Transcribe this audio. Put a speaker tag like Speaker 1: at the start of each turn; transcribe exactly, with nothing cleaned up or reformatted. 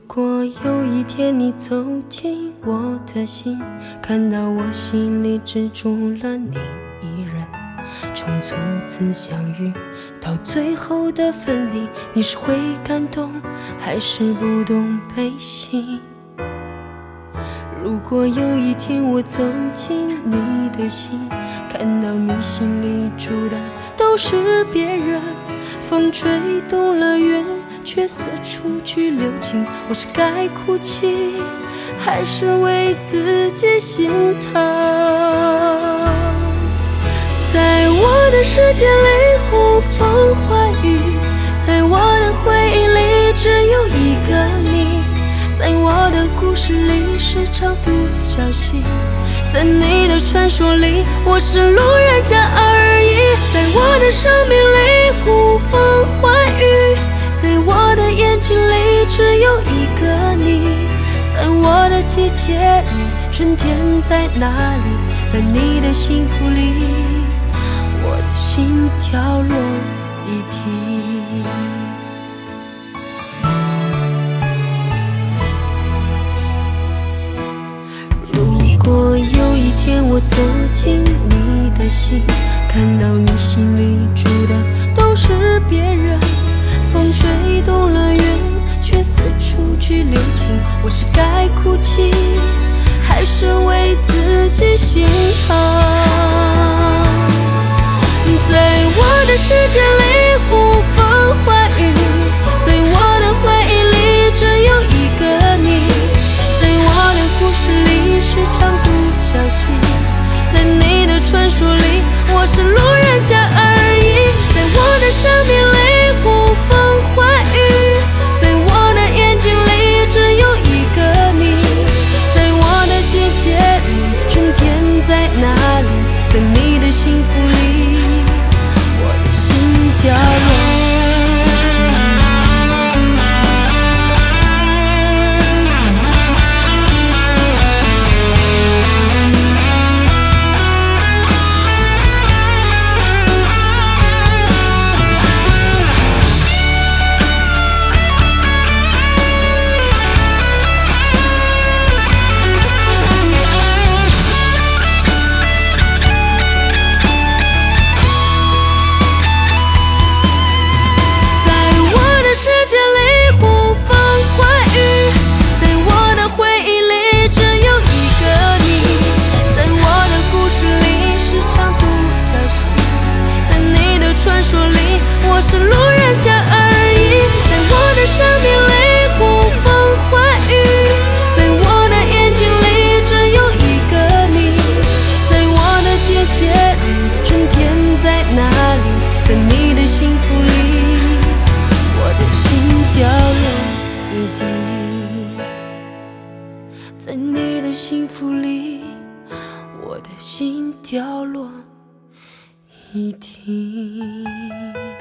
Speaker 1: 果有一天你走进我的心，看到我心里只住了你一人，从初次相遇到最后的分离，你是会感动还是不懂悲喜？如果有一天我走进你的心，看到你心里住的都是别人，风吹动了云，却四处去留情，我是该哭泣还是为自己心疼？在我的世界里呼风唤雨，在我的回忆里只有一个你，在我的故事里是场独角戏，在你的传说里我是路人甲而已。在我的生命里呼风唤雨，在我的眼睛里只有一个你，在我的季节里春天在哪里？在你的幸福里，我的心跳落一地。如果有一天我走进你的心，看到你心里住的都是别人，风吹动了云，却四处去留情，我是该哭泣还是为自己心疼？在我的世界里呼风唤雨，在我的回忆里只有一个你，在我的故事里是场独角戏，在你的传说里我是路人甲而已。在我的生命里呼风唤雨，在我的眼睛里只有一个你，在我的季节里春天在哪里？在你的幸福里，我的心跳落我是路人甲而已。在我的生命里呼风唤雨，在我的眼睛里只有一个你，在我的季节里春天在哪里？在你的幸福里，我的心掉了一地，在你的幸福里，我的心掉落一地。